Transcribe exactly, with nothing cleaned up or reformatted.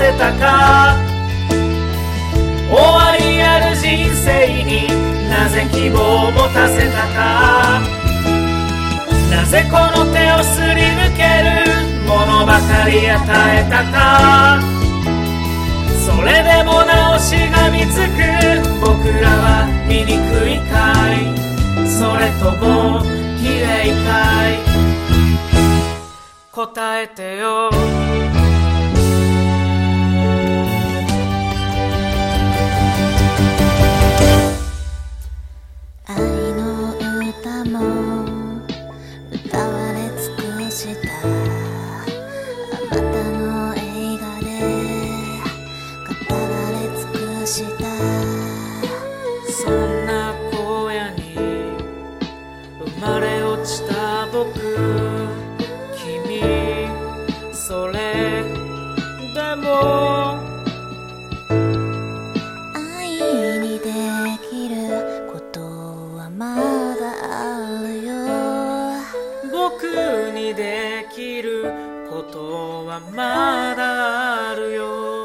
せたか。終わりある人生になぜ希望を持たせたか。なぜこの手をすり抜けるものばかり与えたか。それでもなおしがみつく僕らは醜いかい、それとも綺麗かい。答えてよ。 愛の歌も歌われ尽くした。あまたの映画で語られ尽くした。 そんな荒野に生まれ落ちた僕、君それでも愛にできることはまだあるよ。 僕にできることはまだあるよ。